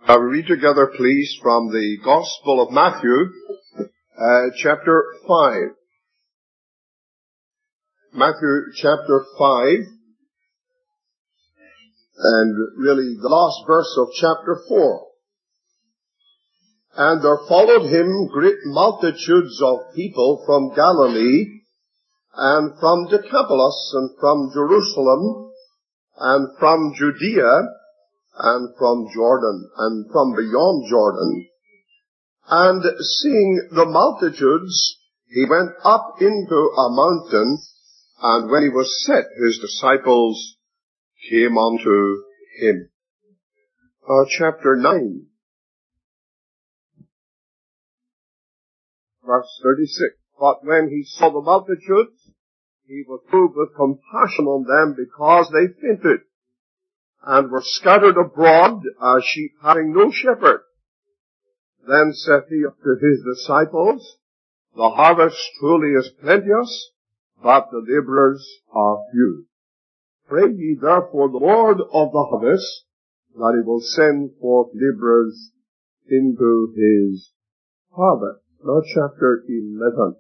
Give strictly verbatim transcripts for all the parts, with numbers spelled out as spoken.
Now we read together, please, from the Gospel of Matthew, uh, chapter five. Matthew chapter five, and really the last verse of chapter four. And there followed him great multitudes of people from Galilee, and from Decapolis, and from Jerusalem, and from Judea, and from Jordan, and from beyond Jordan. And seeing the multitudes, he went up into a mountain, and when he was set, his disciples came unto him. Uh, chapter nine, verse thirty-six. But when he saw the multitudes, he was moved with compassion on them, because they fainted, and were scattered abroad as sheep having no shepherd. Then saith he unto his disciples, the harvest truly is plenteous, but the laborers are few. Pray ye therefore the Lord of the harvest, that he will send forth laborers into his harvest. Now chapter eleven.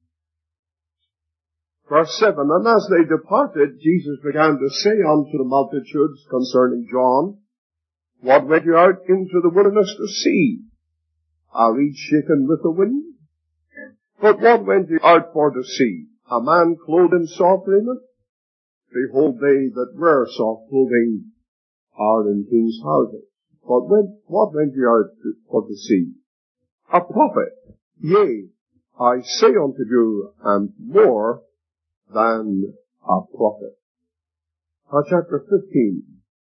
Verse seven, and as they departed, Jesus began to say unto the multitudes concerning John, what went you out into the wilderness to see? A reed shaken with the wind? But what went you out for to see? A man clothed in soft raiment? Behold, they that wear soft clothing are in kings' houses. But when, what went you out to, for to see? A prophet. Yea, I say unto you, and more than a prophet. Uh, chapter fifteen,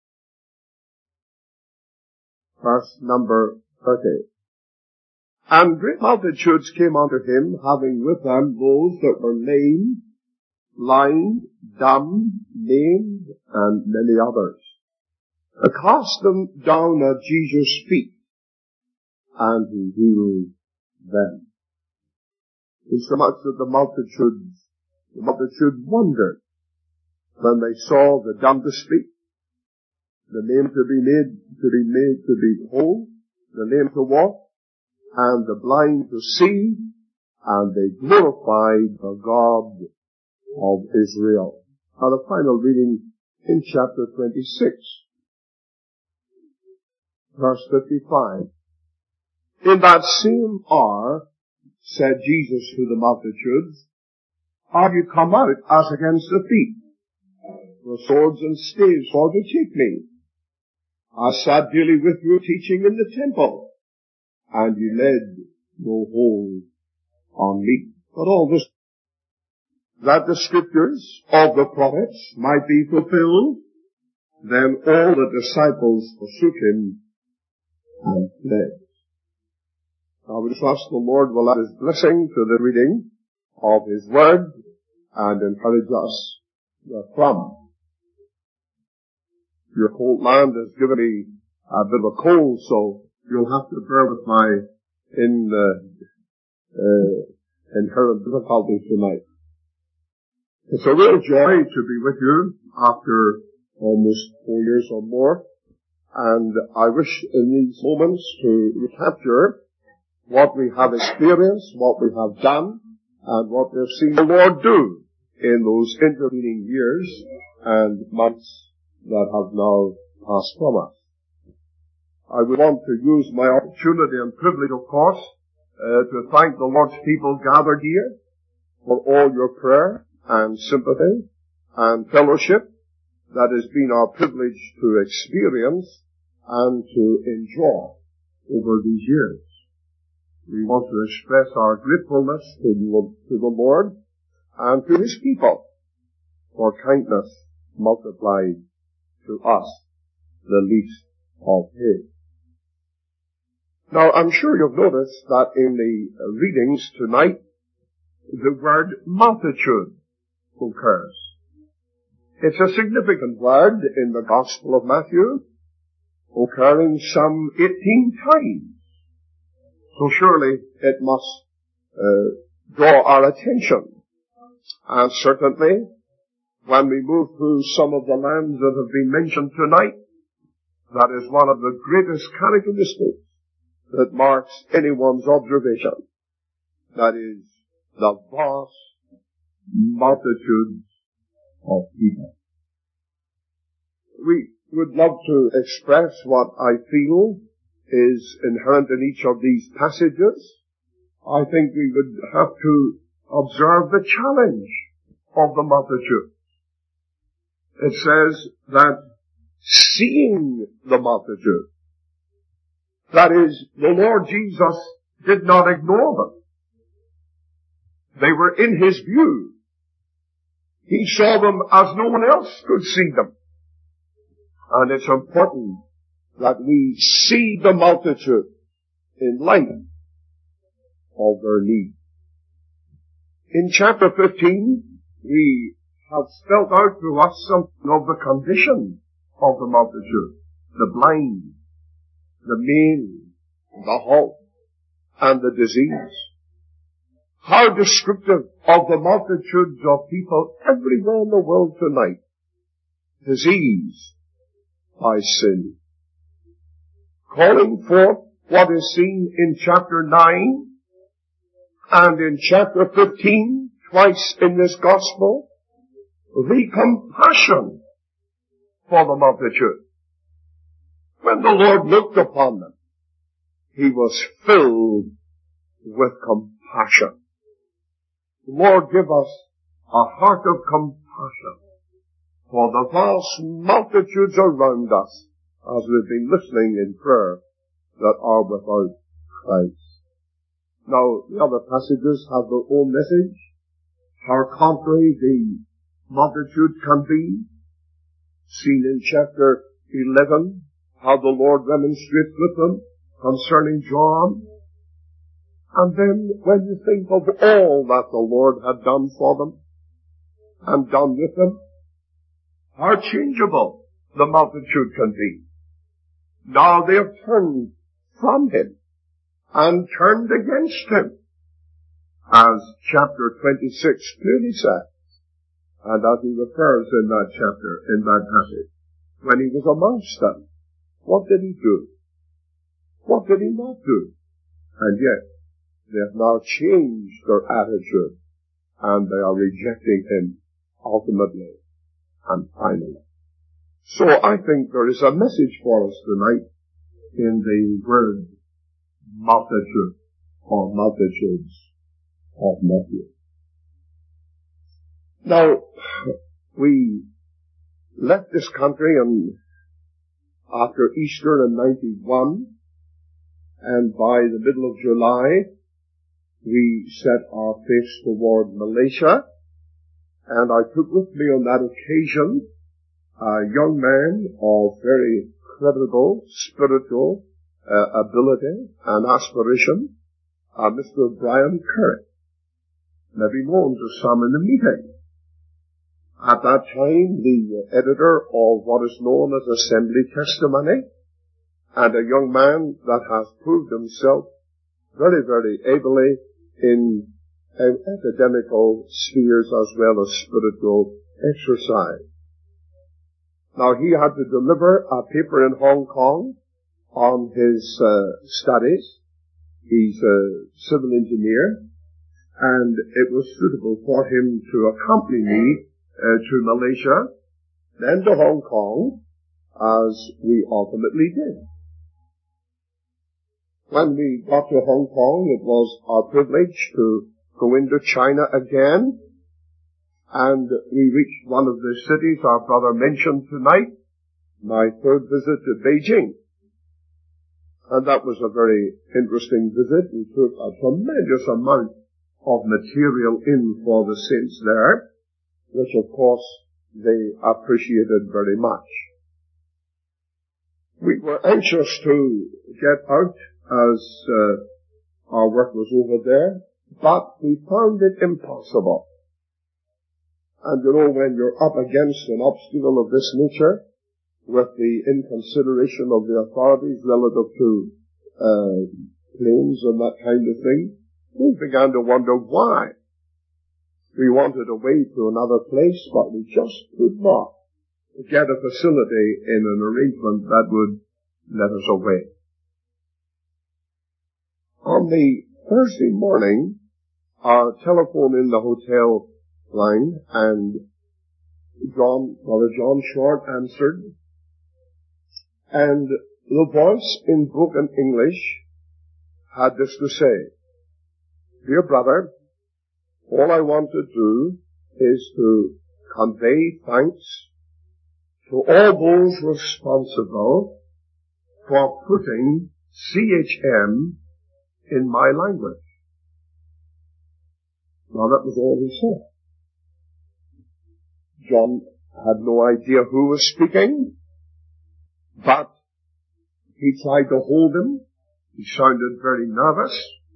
verse number thirty. And great multitudes came unto him, having with them those that were lame, blind, dumb, maimed, and many others. They cast them down at Jesus' feet, and he healed them. Insomuch that the multitudes The multitude wondered when they saw the dumb to speak, the lame to be made, to be made to be whole, the lame to walk, and the blind to see, and they glorified the God of Israel. Now the final reading in chapter twenty-six, verse fifty-five. In that same hour said Jesus to the multitudes, are you come out as against a thief, with swords and staves for to take me? I sat daily with you teaching in the temple, and you laid no hold on me. But all this, that the scriptures of the prophets might be fulfilled, then all the disciples forsook him and fled. Now we trust the Lord will add his blessing to the reading of his word and encourage us therefrom. Your cold land has given me a bit of a cold, so you'll have to bear with my in, uh, uh, inherent difficulties tonight. It's a real joy to be with you after almost four years or more, and I wish in these moments to recapture what we have experienced, what we have done, and what we've seen the Lord do in those intervening years and months that have now passed from us. I would want to use my opportunity and privilege, of course, uh, to thank the Lord's people gathered here for all your prayer and sympathy and fellowship that has been our privilege to experience and to enjoy over these years. We want to express our gratefulness to the, to the Lord and to his people for kindness multiplied to us, the least of his. Now, I'm sure you've noticed that in the readings tonight, the word multitude occurs. It's a significant word in the Gospel of Matthew, occurring some eighteen times. So surely it must uh, draw our attention. And certainly, when we move through some of the lands that have been mentioned tonight, That is one of the greatest characteristics that marks anyone's observation. That is the vast multitudes of people. We would love to express what I feel is inherent in each of these passages. I think we would have to observe the challenge of the multitude. It says that seeing the multitude, that is, the Lord Jesus did not ignore them. They were in His view. He saw them as no one else could see them. And it's important that we see the multitude in light of their need. In chapter fifteen, we have spelled out to us something of the condition of the multitude. The blind, the maimed, the halt, and the disease. How descriptive of the multitudes of people everywhere in the world tonight. Disease by sin. Calling forth what is seen in chapter nine and in chapter fifteen, twice in this gospel, the compassion for the multitude. When the Lord looked upon them, He was filled with compassion. Lord, give us a heart of compassion for the vast multitudes around us as we've been listening in prayer that are without Christ. Now, the other passages have their own message. How contrary the multitude can be. Seen in chapter eleven, how the Lord remonstrates with them concerning John. And then when you think of all that the Lord had done for them and done with them, how changeable the multitude can be. Now they have turned from Him and turned against Him, as chapter twenty-six clearly says, and as He refers in that chapter, in that passage. When He was amongst them, what did He do? What did He not do? And yet, they have now changed their attitude, and they are rejecting Him ultimately and finally. So I think there is a message for us tonight in the word multitude or multitudes of Matthew. Now, we left this country and after Easter in ninety-one, and by the middle of July, we set our face toward Malaysia, and I took with me on that occasion a young man of very credible spiritual uh, ability and aspiration, uh, Mister Brian Curry, maybe known to some in the meeting. At that time, the editor of what is known as Assembly Testimony, and a young man that has proved himself very, very ably in academical spheres as well as spiritual exercise. Now, he had to deliver a paper in Hong Kong on his uh, studies. He's a civil engineer, and it was suitable for him to accompany me uh, to Malaysia, then to Hong Kong, as we ultimately did. When we got to Hong Kong, it was our privilege to go into China again, and we reached one of the cities our brother mentioned tonight, my third visit to Beijing. And that was a very interesting visit. We took a tremendous amount of material in for the saints there, which of course they appreciated very much. We were anxious to get out as uh, our work was over there, but we found it impossible. And you know, when you're up against an obstacle of this nature, with the inconsideration of the authorities relative to uh, planes and that kind of thing, we began to wonder why. We wanted a way to another place, but we just could not get a facility in an arrangement that would let us away. On the Thursday morning, our telephone in the hotel line, and John, Brother John Short answered, and the voice in broken English had this to say: "Dear brother, all I want to do is to convey thanks to all those responsible for putting C H M in my language." Now that was all he said. John had no idea who was speaking, but he tried to hold him. He sounded very nervous,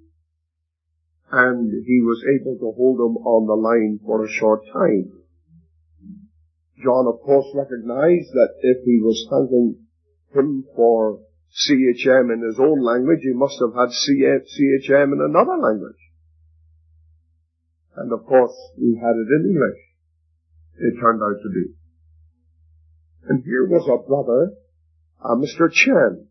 and he was able to hold him on the line for a short time. John, of course, recognized that if he was thanking him for C H M in his own language, he must have had C H M in another language. And of course, he had it in English, it turned out to be. And here was a brother, uh, Mister Chen,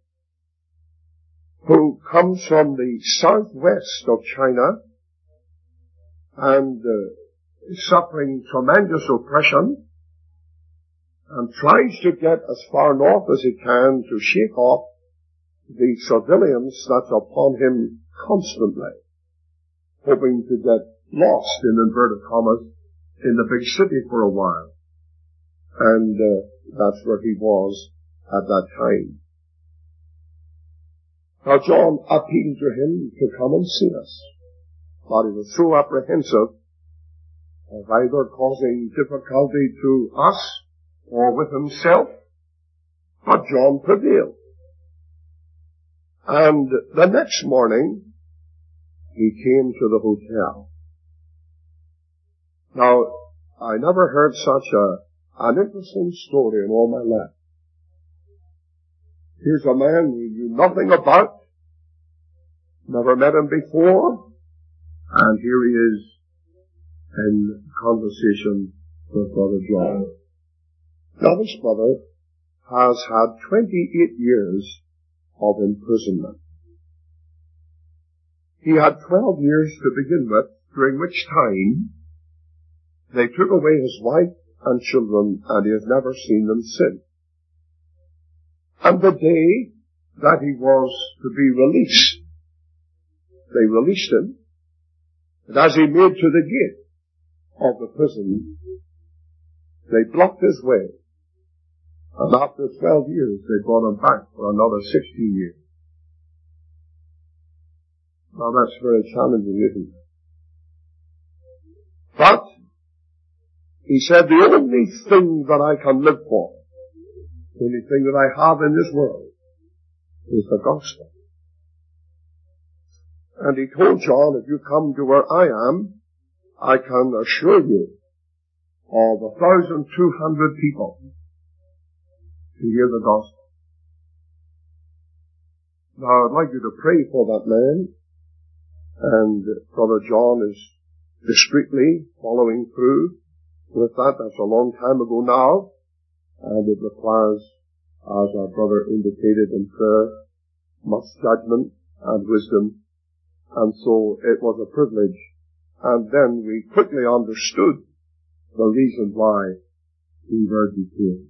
who comes from the southwest of China and uh, is suffering tremendous oppression, and tries to get as far north as he can to shake off the surveillance that's upon him constantly, hoping to get lost, in inverted commas, in the big city for a while. And uh, that's where he was at that time. Now John appealed to him to come and see us, but he was so apprehensive of either causing difficulty to us or with himself, but John prevailed. And the next morning, he came to the hotel. Now, I never heard such a, an interesting story in all my life. Here's a man we knew nothing about, never met him before, and here he is in conversation with Brother John. Now this brother has had twenty-eight years of imprisonment. He had twelve years to begin with, during which time they took away his wife and children, and he has never seen them since. And the day that he was to be released, they released him, and as he made to the gate of the prison, they blocked his way. And after twelve years, they brought him back for another sixteen years. Now that's very challenging, isn't it? But he said, the only thing that I can live for, the only thing that I have in this world, is the gospel. And he told John, if you come to where I am, I can assure you of a thousand two hundred people to hear the gospel. Now I'd like you to pray for that man, and Brother John is discreetly following through with that. That's a long time ago now, and it requires, as our brother indicated in prayer, much judgment and wisdom, and so it was a privilege. And then we quickly understood the reason why we were detained.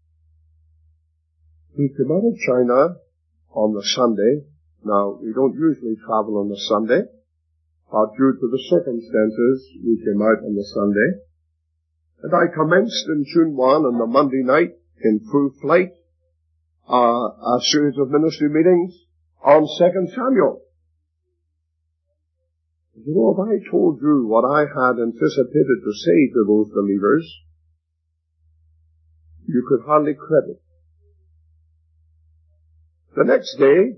We came out of China on the Sunday. Now, we don't usually travel on the Sunday, but due to the circumstances, we came out on the Sunday. And I commenced in June first on the Monday night in full flight, uh, a series of ministry meetings on Second Samuel. You know, if I told you what I had anticipated to say to those believers, you could hardly credit. The next day,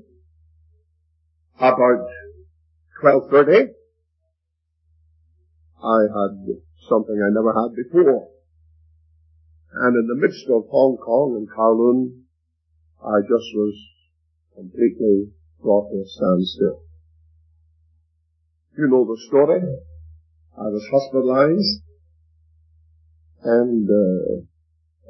about twelve thirty, I had something I never had before. And in the midst of Hong Kong and Kowloon, I just was completely brought to a standstill. You know the story. I was hospitalized, and uh,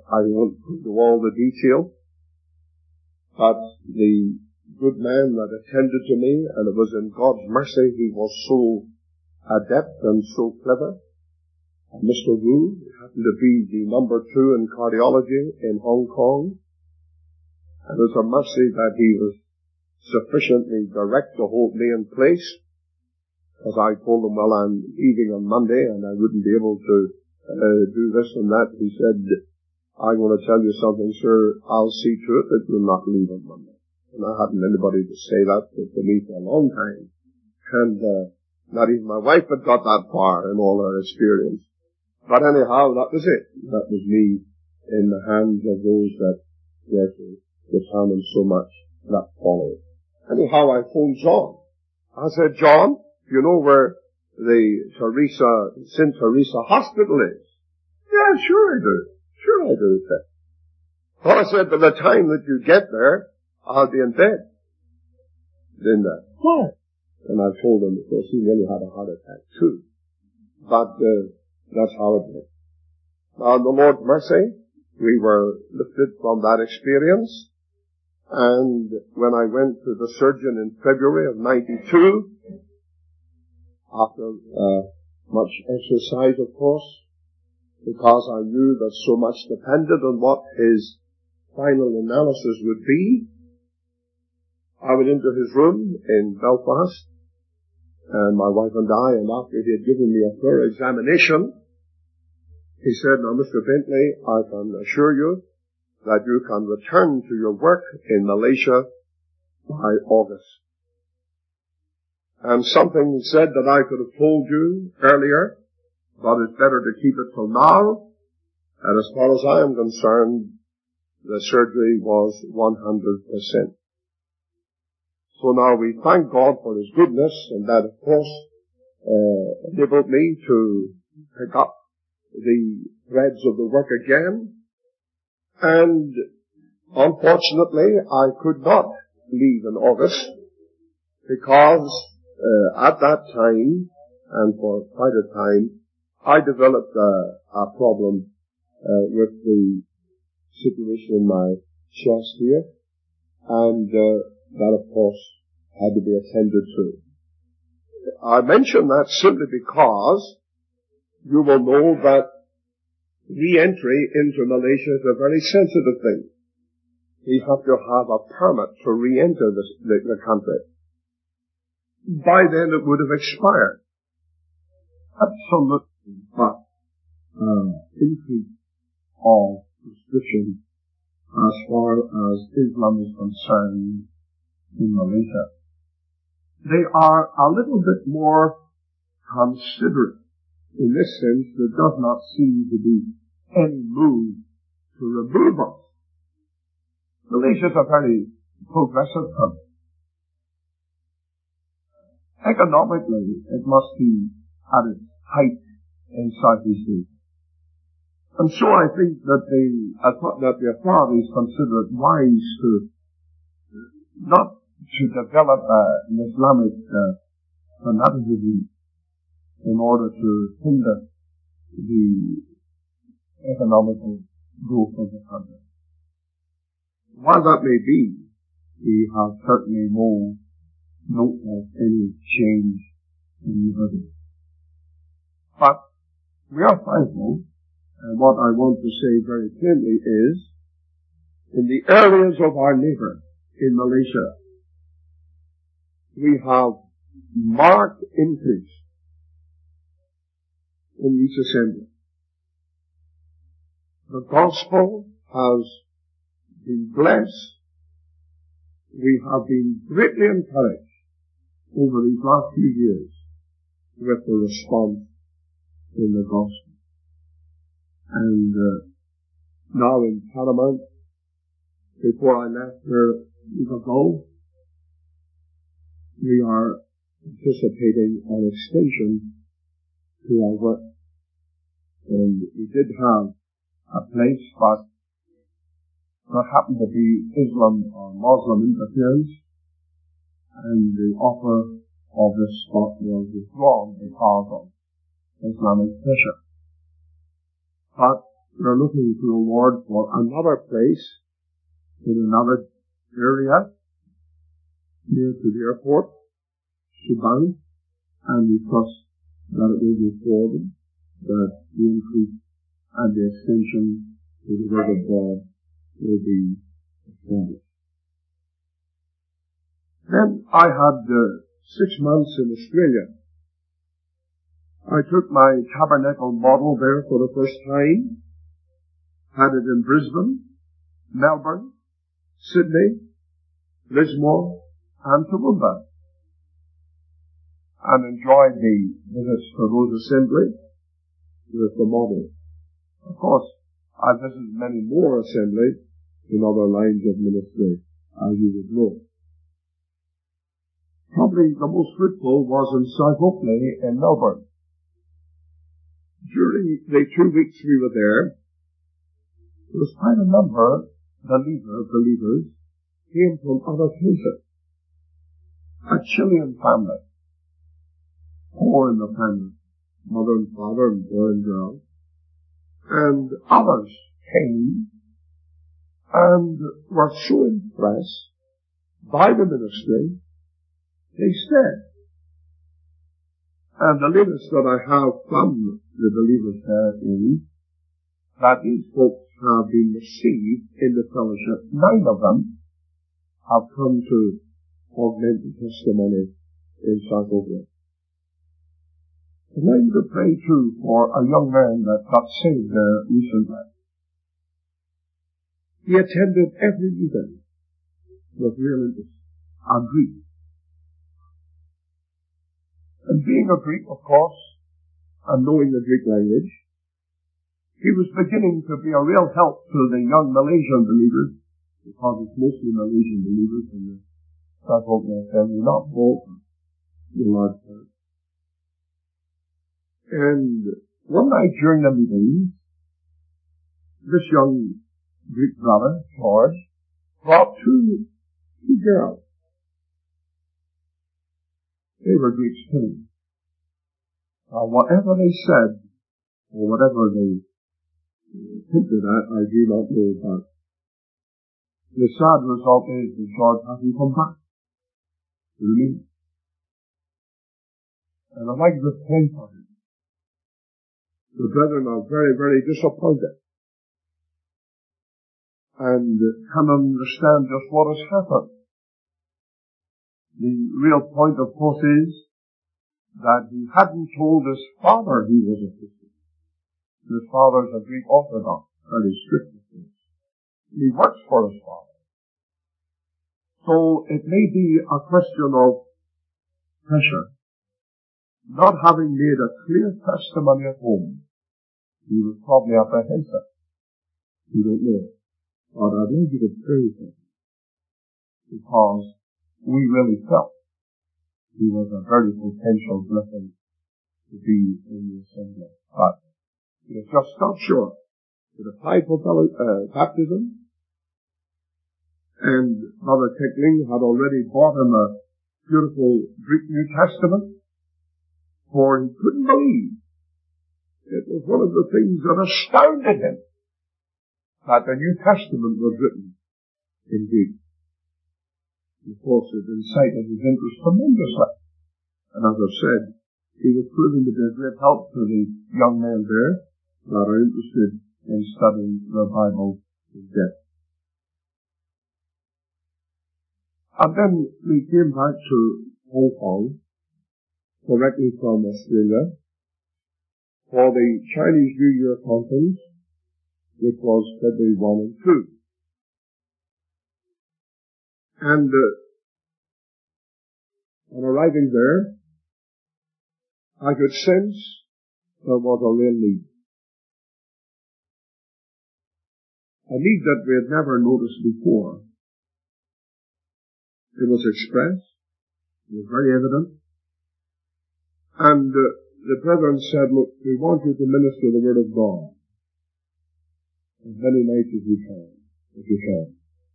I won't go into all the detail, but the good man that attended to me, and it was in God's mercy, he was so adept and so clever. And Mister Wu happened to be the number two in cardiology in Hong Kong. And it was a mercy that he was sufficiently direct to hold me in place, because I told him, well, I'm leaving on Monday and I wouldn't be able to uh, do this and that. He said, I'm going to tell you something, sir. I'll see to it that you'll not leave on Monday. And I hadn't anybody to say that to me for a long time. And uh, not even my wife had got that far in all her experience. But anyhow, that was it. That was me in the hands of those that were to determine so much that followed. Anyhow, I phoned John. I said, John, you know where the Teresa, Saint Teresa Hospital is? Yeah, sure I do. Sure I do, he said. Well, I said, by the time that you get there, I'll be in bed. Then that. What? And I told him, of course, he nearly had a heart attack too. But, uh, that's how it went. Now, in the Lord's mercy, we were lifted from that experience. And when I went to the surgeon in February of ninety-two, after uh, much exercise, of course, because I knew that so much depended on what his final analysis would be, I went into his room in Belfast, and my wife and I, and after he had given me a thorough examination, he said, now, Mister Bentley, I can assure you that you can return to your work in Malaysia by August. And something said that I could have told you earlier, but it's better to keep it till now. And as far as I am concerned, the surgery was one hundred percent. So now we thank God for His goodness, and that, of course, uh, enabled me to pick up the threads of the work again. And unfortunately, I could not leave in August, because uh, at that time, and for quite a time, I developed a, a problem uh, with the situation in my chest here, and uh, that, of course, had to be attended to. I mention that simply because you will know that re-entry into Malaysia is a very sensitive thing. You have to have a permit to re-enter the, the, the country. By then it would have expired. Absolutely, but uh, increase of restrictions as far as Islam is concerned in Malaysia. They are a little bit more considerate. In this sense, there does not seem to be any move to remove us. Malaysia is a very progressive country. Economically, it must be at its height in Southeast Asia. And so I think that the, that the authorities consider it wise to not to develop uh, an Islamic uh, fanaticism in order to hinder the economical growth of the country. While that may be, we have certainly no note of any change in liberty. But we are thankful, and what I want to say very clearly is, in the areas of our neighbor in Malaysia, we have marked increase in each assembly. The gospel has been blessed. We have been greatly encouraged over these last few years with the response in the gospel. And uh, now in Paramount, before I left here a week ago, we are anticipating an extension to our work. And we did have a place, but there happened to be Islam or Muslim interference, and the offer of this spot was withdrawn because of Islamic pressure. But we're looking to the Lord for another place in another area near to the airport, Subang, and we trust that it will move forward, that the increase and the extension to the Word of God will be extended. Then I had uh, six months in Australia. I took my tabernacle model there for the first time, had it in Brisbane, Melbourne, Sydney, Lismore, and Toowoomba, and enjoyed the visits to those assemblies with the model. Of course, I visited many more assemblies in other lines of ministry, as you would know. Probably the most fruitful was in South Oakley in Melbourne. During the two weeks we were there, there was quite a number of believers, believers came from other places. A Chilean family, four in the family, mother and father and boy and girl, and others came and were so impressed by the ministry, they stayed. And the latest that I have from the believers there is that these folks have been received in the fellowship. Nine of them have come to augment the testimony in South Oakley. And I need to pray too for a young man that got saved there recently. He attended every meeting with real interest, a Greek. And being a Greek, of course, and knowing the Greek language, he was beginning to be a real help to the young Malaysian believers, because it's mostly Malaysian believers in the South Oakley Assembly, not both the large church. And one night during the meeting, this young Greek brother, George, brought two, two girls. They were Greeks too. Uh, whatever they said, or whatever they hinted at, I do not know, but the sad result is that George hasn't come back to the meeting. And I'd like to pray for him. The brethren are very, very disappointed and can understand just what has happened. The real point, of course, is that he hadn't told his father he was a Christian. His father's a Greek Orthodox, very strict with this. He works for his father. So it may be a question of pressure. Not having made a clear testimony at home, he was probably apprehensive. You don't know. But I'd like you to pray for him, because we really felt he was a very potential blessing to be in the assembly. But he has just stopped short. He applied for uh, baptism, and Brother Tickling had already bought him a beautiful Greek New Testament, for he couldn't believe. It was one of the things that astounded him, that the New Testament was written in Greek. Of course, it incited his interest tremendously. And as I've said, he was proving to be a great help to the young men there that are interested in studying the Bible in depth. And then we came back to Hong Kong, directly from Australia, for the Chinese New Year conference, which was February first and second. And uh, on arriving there, I could sense there was a real need. A need that we had never noticed before. It was expressed. It was very evident. And uh, the brethren said, look, we want you to minister the Word of God as many nights as you can, as you can.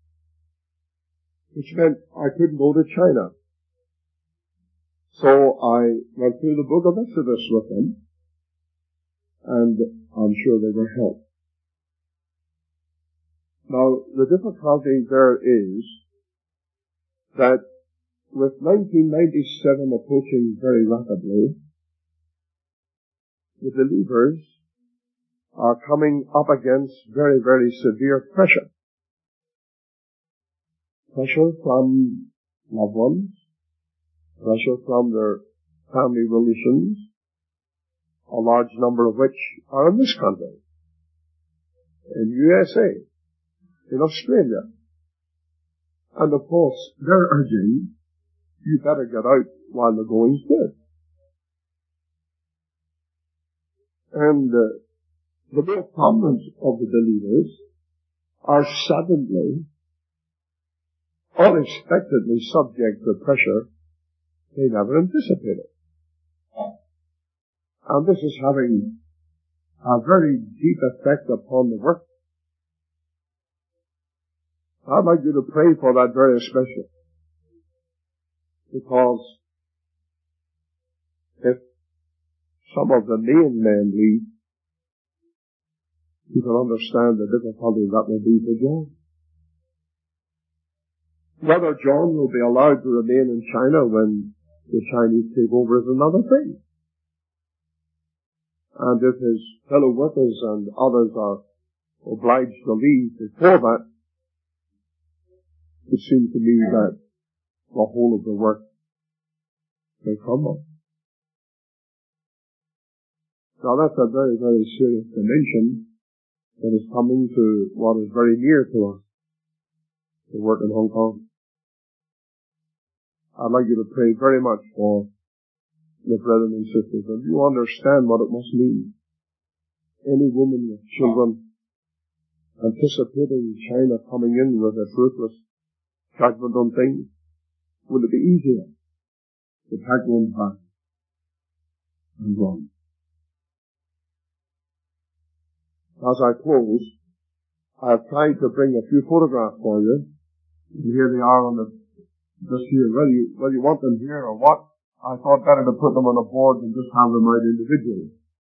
Which meant I couldn't go to China. So I went through the book of Exodus with them, and I'm sure they were helped. Now, the difficulty there is that with nineteen ninety-seven approaching very rapidly, the believers are coming up against very, very severe pressure. Pressure from loved ones, pressure from their family relations, a large number of which are in this country, in U S A, in Australia. And of course, they're urging, you better get out while the going's good. And uh, the more prominent of the believers are suddenly, unexpectedly subject to pressure they never anticipated. And this is having a very deep effect upon the work. I'd like you to pray for that very especially. Because if some of the main men leave, you can understand the difficulty that will be for John. Whether John will be allowed to remain in China when the Chinese take over is another thing. And if his fellow workers and others are obliged to leave before that, it seems to me that the whole of the work may crumble. Now that's a very, very serious dimension that is coming to what is very near to us, the work in Hong Kong. I'd like you to pray very much for the brethren and sisters, and you understand what it must mean. Any woman with children anticipating China coming in with a ruthless judgment on things, would it be easier to pack one back and run? As I close, I have tried to bring a few photographs for you. And here they are on the, just here. Whether you, whether you want them here or what, I thought better to put them on a board than just have them out individually.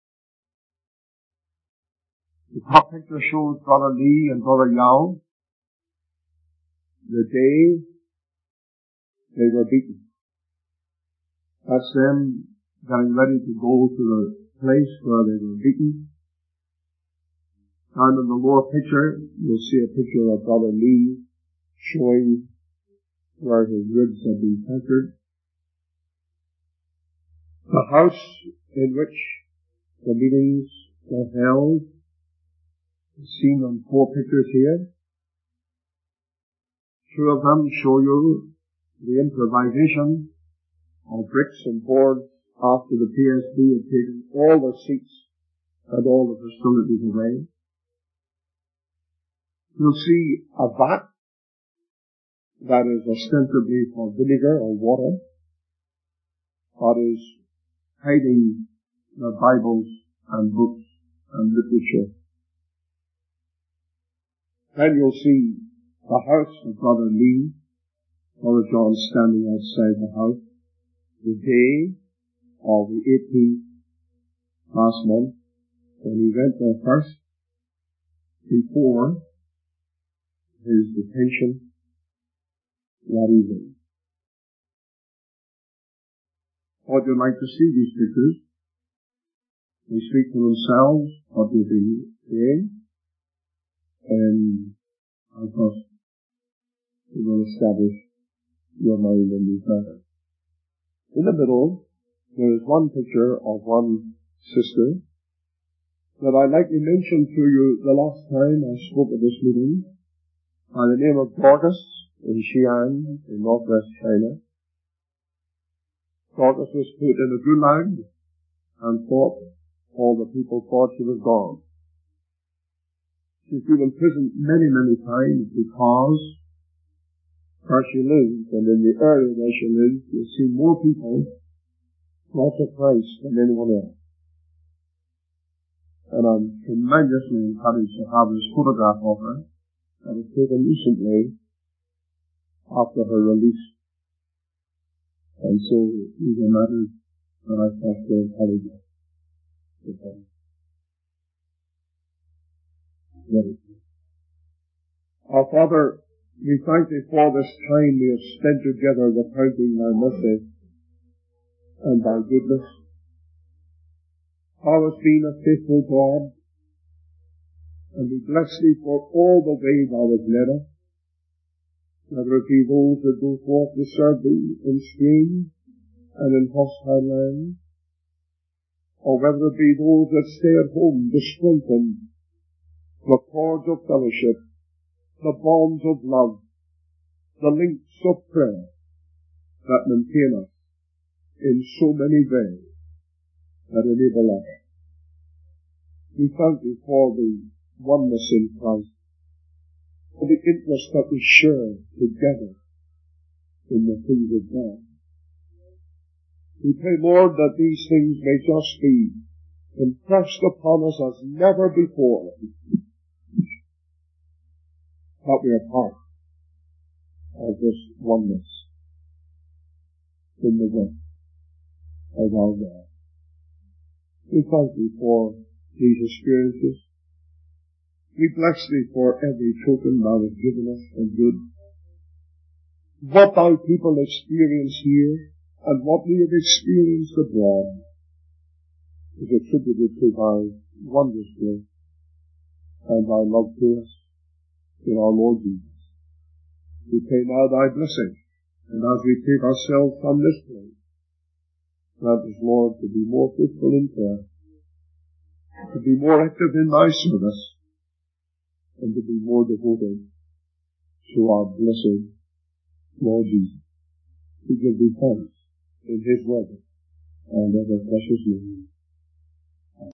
The top picture shows Brother Lee and Brother Yao the day they were beaten. That's them getting ready to go to the place where they were beaten. And in the lower picture, you'll see a picture of Brother Lee showing where his ribs have been punctured. The house in which the meetings were held is seen on four pictures here. Two of them show you the improvisation of bricks and boards after the P S B had taken all the seats and all the facilities away. You'll see a vat that is ostensibly for vinegar or water, that is hiding the Bibles and books and literature. Then you'll see the house of Brother Lee, Brother John standing outside the house, the day of the eighteenth last month, when he went there first, before his detention that evening. Would you like to see these pictures? They speak for themselves, what they've been saying, and I trust it will establish your mind and your better. In the middle, there is one picture of one sister that I likely mentioned to you the last time I spoke at this meeting, by the name of Dorcas in Xi'an, in northwest China. Dorcas was put in a gulag and thought, all the people thought she was gone. She's been imprisoned many, many times because where she lives, and in the area where she lives, you'll see more people brought to Christ than anyone else. And I'm tremendously encouraged to have this photograph of her that was taken recently after her release. And so these are matters that I trust will encourage you. Let us pray. Our Father, we thank Thee for this time we have spent together recounting Thy mercy and Thy goodness. Thou hast been a faithful God, and we bless Thee for all the way Thou hast led us, whether it be those that go forth to serve Thee in strange and in hostile lands, or whether it be those that stay at home to strengthen the cords of fellowship, the bonds of love, the links of prayer that maintain us in so many ways that enable us. We thank Thee for the oneness in Christ, for the interest that we share together in the things of God. We pray, Lord, that these things may just be impressed upon us as never before, that we are part of this oneness in the work of our God. We thank Thee for these experiences. We bless Thee for every token Thou hast given us of good. What Thy people experience here and what we have experienced abroad is attributed to Thy wondrous grace and Thy love to us in our Lord Jesus. We pray now Thy blessing, and as we take ourselves from this place, grant us, Lord, to be more faithful in prayer, to be more active in Thy service, and to be more devoted to our blessed Lord Jesus. We give Thee thanks in His word and in His precious name.